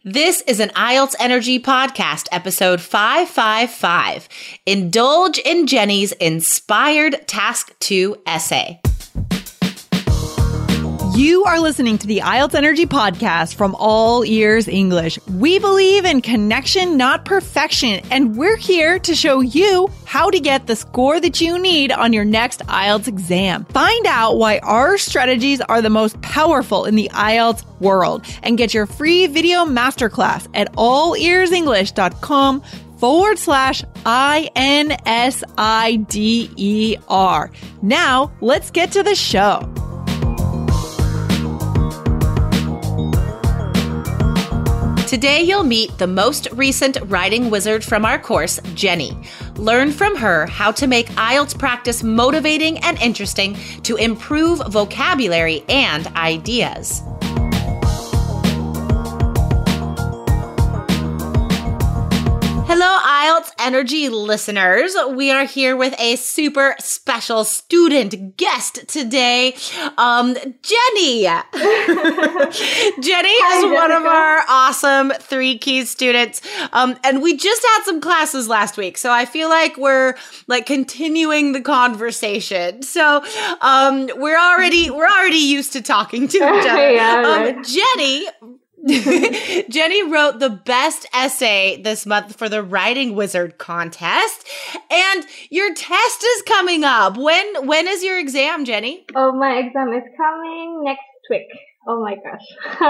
This is an IELTS Energy Podcast, episode 555. Indulge in Jenny's inspired Task 2 essay. You are listening to the IELTS Energy Podcast from All Ears English. We believe in connection, not perfection, and we're here to show you how to get the score that you need on your next IELTS exam. Find out why our strategies are the most powerful in the IELTS world and get your free video masterclass at allearsenglish.com/INSIDER. Now, let's get to the show. Today, you'll meet the most recent writing wizard from our course, Jenny. Learn from her how to make IELTS practice motivating and interesting to improve vocabulary and ideas. Hello, IELTS Energy listeners. We are here with a super special student guest today, Jenny. Jenny is one of our awesome 3 Keys students, and we just had some classes last week, so I feel like we're continuing the conversation. So we're already used to talking to each other. Yeah, Jenny wrote the best essay this month for the Writing Wizard contest, and your test is coming up. When is your exam, Jenny? Oh, my exam is coming next week. Oh my gosh.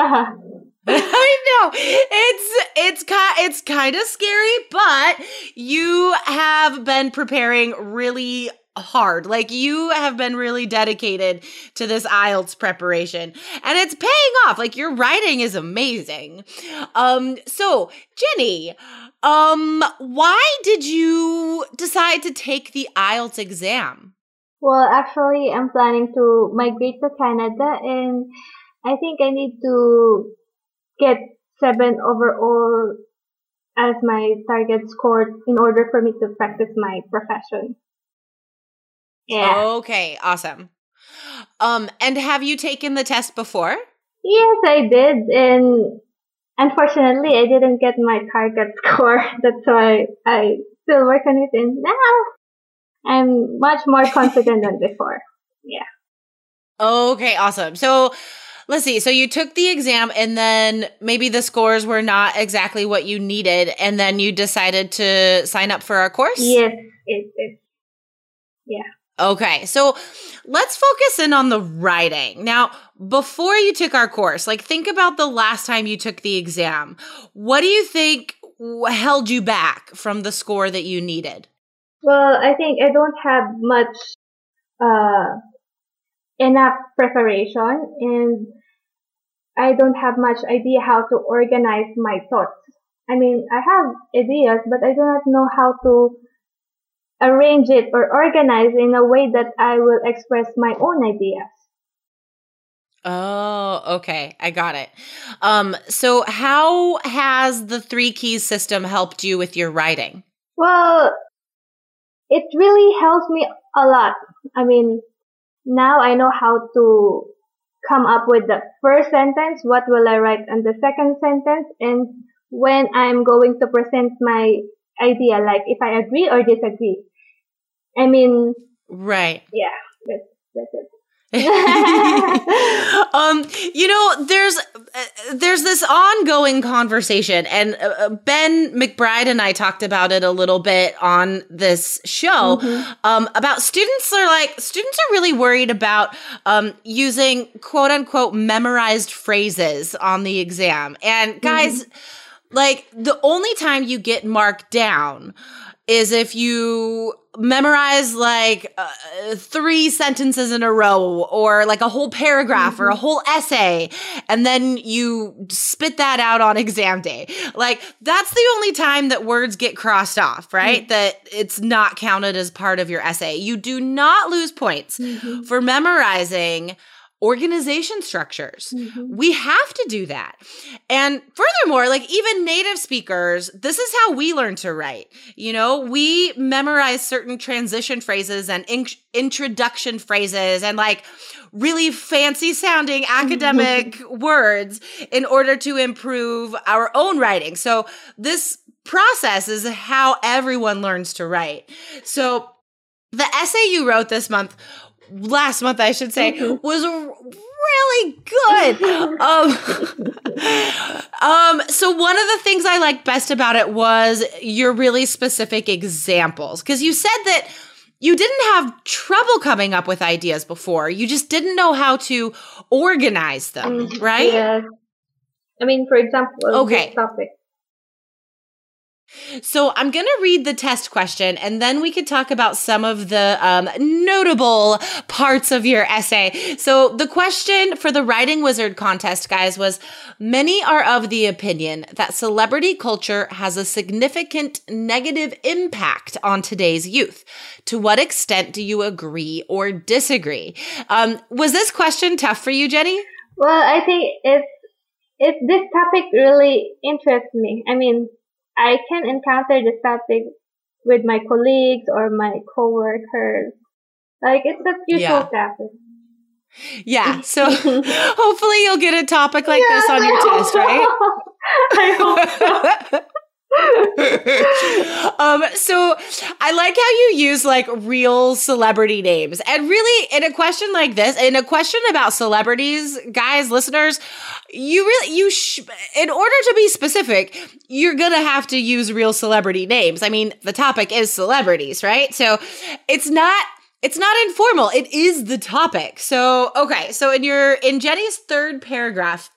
I know. It's kind of scary, but you have been preparing really hard. You have been really dedicated to this IELTS preparation, and it's paying off. Your writing is amazing. So Jenny, why did you decide to take the IELTS exam? Well, actually, I'm planning to migrate to Canada, and I think I need to get 7 overall as my target score in order for me to practice my profession. Yeah. Okay, awesome. And have you taken the test before? Yes, I did, and unfortunately, I didn't get my target score. That's why I still work on it, and now I'm much more confident than before. Yeah. Okay, awesome. So let's see. So you took the exam, and then maybe the scores were not exactly what you needed, and then you decided to sign up for our course? Yes, it is. Yeah. Okay, so let's focus in on the writing. Now, before you took our course, think about the last time you took the exam. What do you think held you back from the score that you needed? Well, I think I don't have much enough preparation, and I don't have much idea how to organize my thoughts. I mean, I have ideas, but I do not know how to arrange it or organize in a way that I will express my own ideas. Oh, okay. I got it. So how has the 3 Keys system helped you with your writing? Well, it really helps me a lot. I mean, now I know how to come up with the first sentence, what will I write in the second sentence, and when I'm going to present my idea, if I agree or disagree. I mean, right. Yeah, that's it. There's this ongoing conversation, and Ben McBride and I talked about it a little bit on this show, about students are really worried about using quote unquote memorized phrases on the exam. And guys, the only time you get marked down is if you memorize 3 sentences in a row, or a whole paragraph or a whole essay, and then you spit that out on exam day. That's the only time that words get crossed off, right? That it's not counted as part of your essay. You do not lose points for memorizing organization structures. We have to do that. And furthermore, like even native speakers, this is how we learn to write. You know, we memorize certain transition phrases and introduction phrases and like really fancy sounding academic words in order to improve our own writing. So this process is how everyone learns to write. So the essay you wrote last month, I should say, was really good. So one of the things I liked best about it was your really specific examples, because you said that you didn't have trouble coming up with ideas before. You just didn't know how to organize them, right? Yes. I mean, for example, this topic. So I'm going to read the test question, and then we could talk about some of the notable parts of your essay. So the question for the Writing Wizard contest, guys, was, many are of the opinion that celebrity culture has a significant negative impact on today's youth. To what extent do you agree or disagree? Was this question tough for you, Jenny? Well, I think this topic really interests me. I mean, I can encounter this topic with my colleagues or my coworkers. Like, it's a usual topic. Yeah, so hopefully you'll get a topic like this on your test, right? I hope so. So I like how you use like real celebrity names, and really in a question like this, in a question about celebrities, guys, listeners, in order to be specific, you're going to have to use real celebrity names. I mean, the topic is celebrities, right? So it's not informal. It is the topic. So, okay. So in Jenny's third paragraph,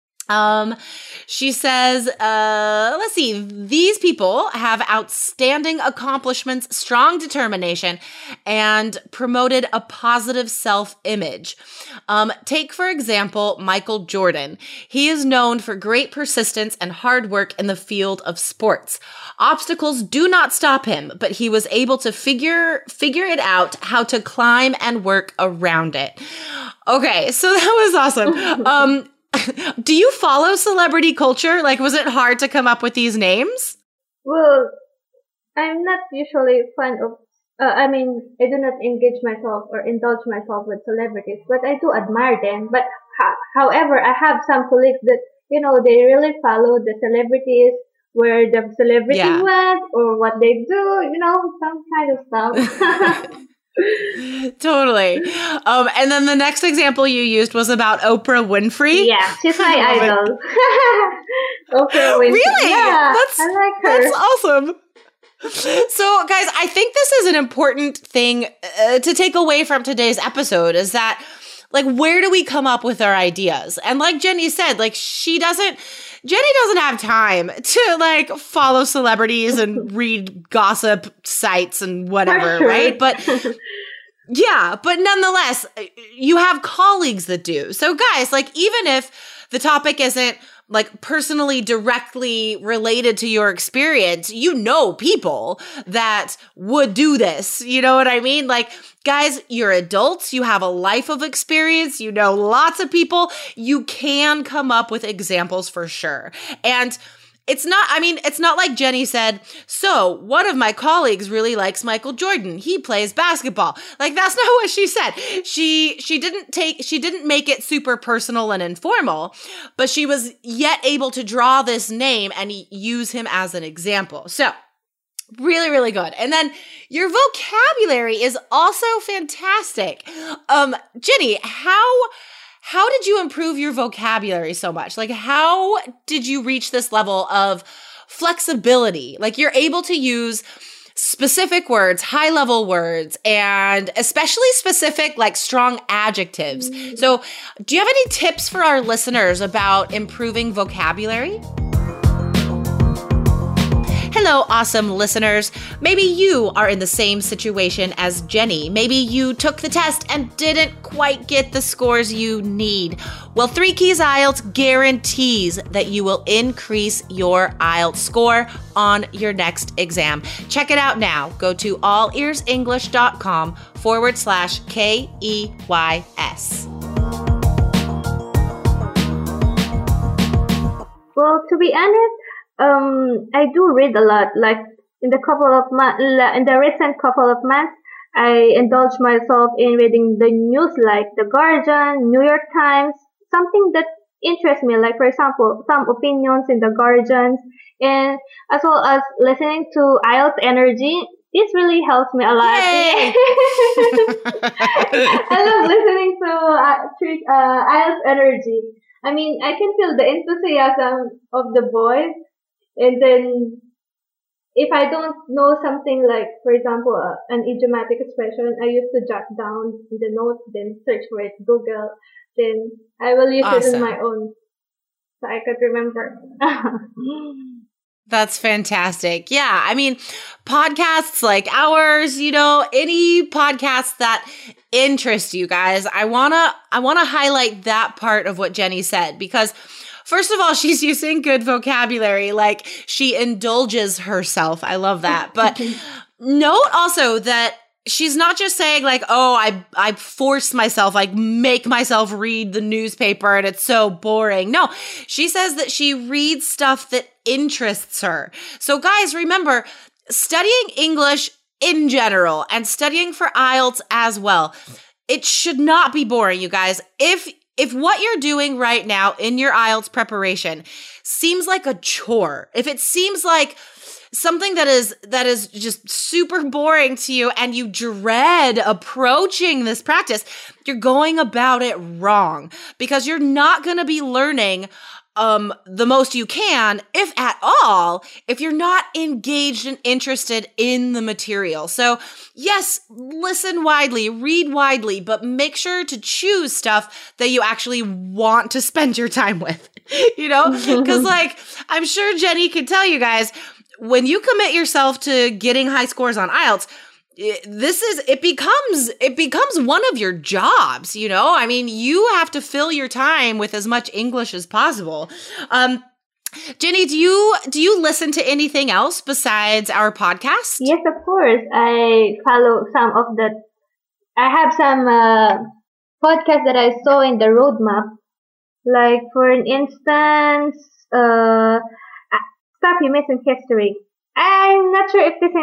she says, let's see, these people have outstanding accomplishments, strong determination, and promoted a positive self-image. Take, for example, Michael Jordan. He is known for great persistence and hard work in the field of sports. Obstacles do not stop him, but he was able to figure it out how to climb and work around it. Okay, so that was awesome. Do you follow celebrity culture? Like, was it hard to come up with these names? Well, I'm not usually fan of, I do not engage myself or indulge myself with celebrities, but I do admire them. But however, I have some colleagues that, they really follow the celebrities, where the celebrity went or what they do, some kind of stuff. Totally. And then the next example you used was about Oprah Winfrey. Yeah, she's my idol. Oprah Winfrey. Really? Yeah, I like her. That's awesome. So, guys, I think this is an important thing to take away from today's episode, is that, like, where do we come up with our ideas? And like Jenny said, like, Jenny doesn't have time to like follow celebrities and read gossip sites and whatever, right? But yeah, but nonetheless, you have colleagues that do. So guys, like, even if the topic isn't like personally directly related to your experience, people that would do this. You know what I mean? Like, guys, you're adults. You have a life of experience. You know lots of people. You can come up with examples for sure. And it's not like Jenny said, so one of my colleagues really likes Michael Jordan. He plays basketball. Like, that's not what she said. She didn't make it super personal and informal, but she was yet able to draw this name and use him as an example. So really, really good. And then your vocabulary is also fantastic. Jenny, how did you improve your vocabulary so much? Like, how did you reach this level of flexibility? Like, you're able to use specific words, high-level words, and especially specific, like, strong adjectives. So, do you have any tips for our listeners about improving vocabulary? Hello, awesome listeners. Maybe you are in the same situation as Jenny. Maybe you took the test and didn't quite get the scores you need. Well, 3 Keys IELTS guarantees that you will increase your IELTS score on your next exam. Check it out now. Go to allearsenglish.com/KEYS. Well, to be honest, I do read a lot. Like in the recent couple of months, I indulge myself in reading the news like The Guardian, New York Times, something that interests me. Like for example, some opinions in The Guardians, and as well as listening to IELTS Energy. This really helps me a lot. Yay! I love listening to IELTS Energy. I mean, I can feel the enthusiasm of the boys, and then if I don't know something like, for example, an idiomatic expression, I used to jot down the notes, then search for it, Google, then I will use it on Awesome. my own, so I could remember. That's fantastic. Yeah. I mean, podcasts like ours, any podcast that interest you guys, I want to highlight that part of what Jenny said, because first of all, she's using good vocabulary. Like, she indulges herself. I love that. But note also that she's not just saying like, oh, I force myself, like make myself read the newspaper and it's so boring. No, she says that she reads stuff that interests her. So guys, remember, studying English in general and studying for IELTS as well, it should not be boring, you guys. If what you're doing right now in your IELTS preparation seems like a chore, if it seems like something that is just super boring to you and you dread approaching this practice, you're going about it wrong, because you're not going to be learning the most you can, if at all, if you're not engaged and interested in the material. So yes, listen widely, read widely, but make sure to choose stuff that you actually want to spend your time with, because like, I'm sure Jenny could tell you guys, when you commit yourself to getting high scores on IELTS, it becomes one of your jobs, I mean, you have to fill your time with as much English as possible. Jenny, do you listen to anything else besides our podcast? Yes, of course. I follow I have some podcasts that I saw in the roadmap. Like, for an instance, stuff you miss in history. I'm not sure if this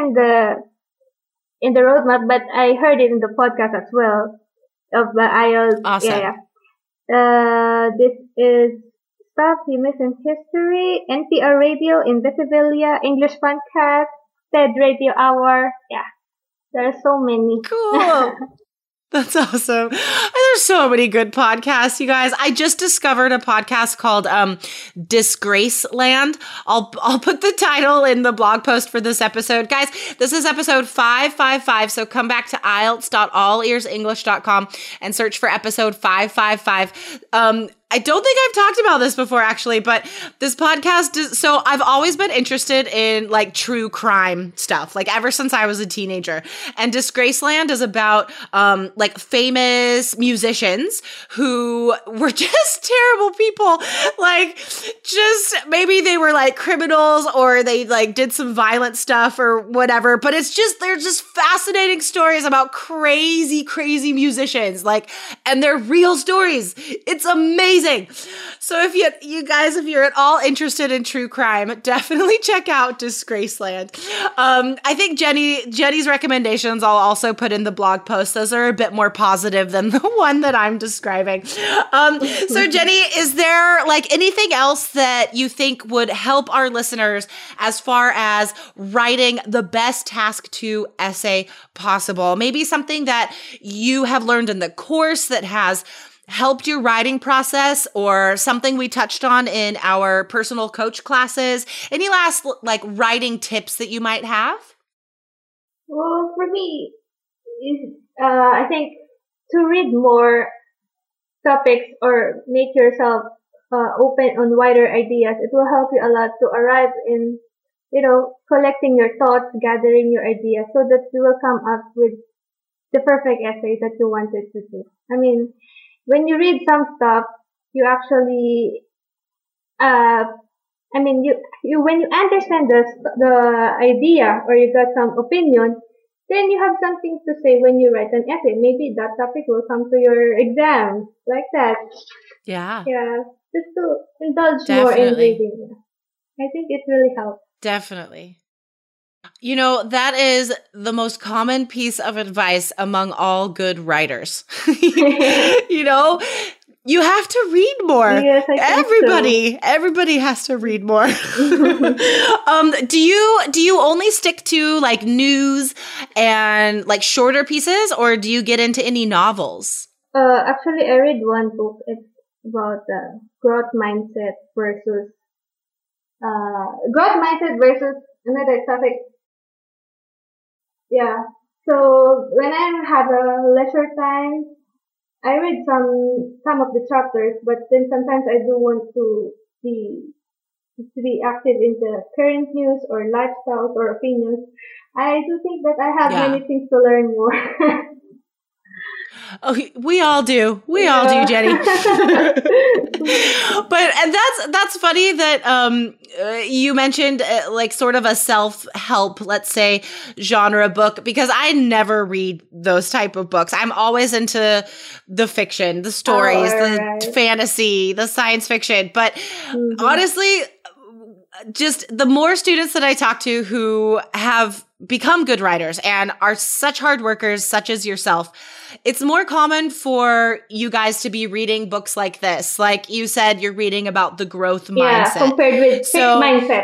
in the roadmap, but I heard it in the podcast as well of the IELTS. Awesome. Yeah. This is stuff you miss in history. NPR Radio, Invisibilia, English Funcast, TED Radio Hour. Yeah, there are so many. Cool. That's awesome. There's so many good podcasts, you guys. I just discovered a podcast called Disgraceland. I'll put the title in the blog post for this episode. Guys, this is episode 555, so come back to IELTS.allearsenglish.com and search for episode 555. I don't think I've talked about this before, actually, but this podcast so I've always been interested in like true crime stuff, like ever since I was a teenager. And Disgraceland is about like famous musicians who were just terrible people. Like, just maybe they were like criminals or they like did some violent stuff or whatever, but they're just fascinating stories about crazy, crazy musicians, like, and they're real stories. It's amazing. So if you guys, if you're at all interested in true crime, definitely check out Disgraceland. I think Jenny's recommendations I'll also put in the blog post. Those are a bit more positive than the one that I'm describing. So Jenny, is there like anything else that you think would help our listeners as far as writing the best task 2 essay possible? Maybe something that you have learned in the course that has helped your writing process, or something we touched on in our personal coach classes? Any last like writing tips that you might have? Well, for me, I think to read more topics or make yourself open on wider ideas, it will help you a lot to arrive in, collecting your thoughts, gathering your ideas, so that you will come up with the perfect essay that you wanted to do. I mean, when you read some stuff, you actually, when you understand the idea or you got some opinion, then you have something to say when you write an essay. Maybe that topic will come to your exam, like that. Yeah, just to indulge more in reading. I think it really helps. Definitely. You know, that is the most common piece of advice among all good writers. You know, you have to read more. Yes, Everybody has to read more. Do you only stick to like news and like shorter pieces, or do you get into any novels? Actually, I read one book. It's about growth mindset versus another topic. Yeah. So when I have a leisure time, I read some of the chapters, but then sometimes I do want to be active in the current news or lifestyles or opinions. I do think that I have many things to learn more. Oh, we all do. We all do, Jenny. And that's funny that you mentioned like sort of a self-help, let's say, genre book, because I never read those type of books. I'm always into the fiction, the stories, the fantasy, the science fiction. But honestly, just the more students that I talk to who have become good writers and are such hard workers, such as yourself, it's more common for you guys to be reading books like this. Like you said, you're reading about the growth mindset. Yeah, compared with fixed mindset.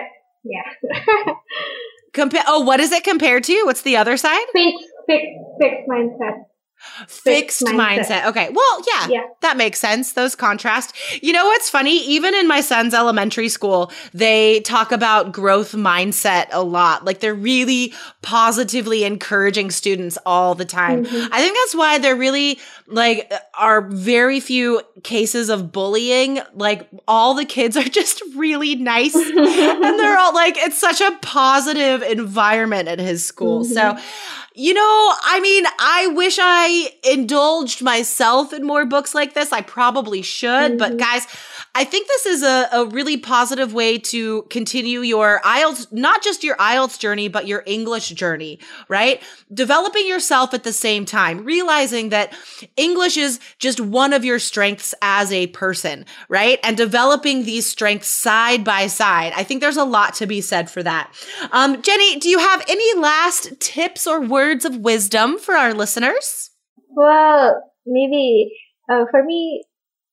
Yeah. What is it compared to? What's the other side? Fixed mindset. Fixed mindset. Okay. Well, yeah, that makes sense. Those contrast. You know what's funny? Even in my son's elementary school, they talk about growth mindset a lot. Like they're really positively encouraging students all the time. I think that's why there really like are very few cases of bullying. Like all the kids are just really nice and they're all like, it's such a positive environment at his school. So, you know, I mean, I wish I indulged myself in more books like this. I probably should. But guys, I think this is a really positive way to continue your IELTS, not just your IELTS journey, but your English journey, right? Developing yourself at the same time, realizing that English is just one of your strengths as a person, right? And developing these strengths side by side. I think there's a lot to be said for that. Jenny, do you have any last tips or words of wisdom for our listeners? Well, maybe for me,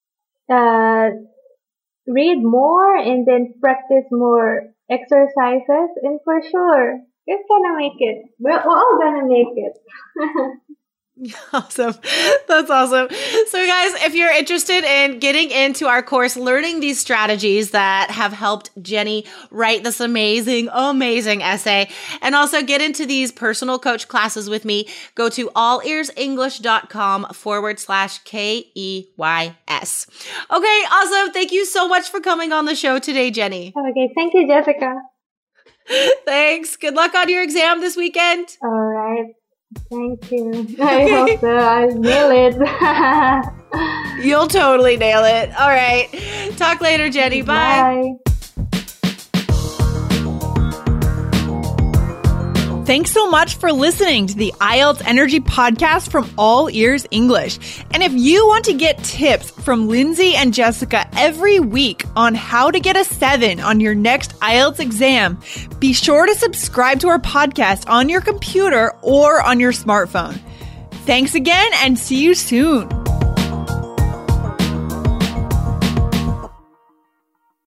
read more and then practice more exercises, and for sure, you're gonna make it. We're all gonna make it. Awesome. That's awesome. So guys, if you're interested in getting into our course, learning these strategies that have helped Jenny write this amazing essay, and also get into these personal coach classes with me, go to allearsenglish.com/KEYS. Okay, awesome. Thank you so much for coming on the show today, Jenny. Okay. Thank you, Jessica. Thanks. Good luck on your exam this weekend. All right. Thank you. I hope so. I'll nail it. You'll totally nail it. All right. Talk later, Jenny. Bye. Thanks so much for listening to the IELTS Energy Podcast from All Ears English. And if you want to get tips from Lindsay and Jessica every week on how to get a 7 on your next IELTS exam, be sure to subscribe to our podcast on your computer or on your smartphone. Thanks again and see you soon.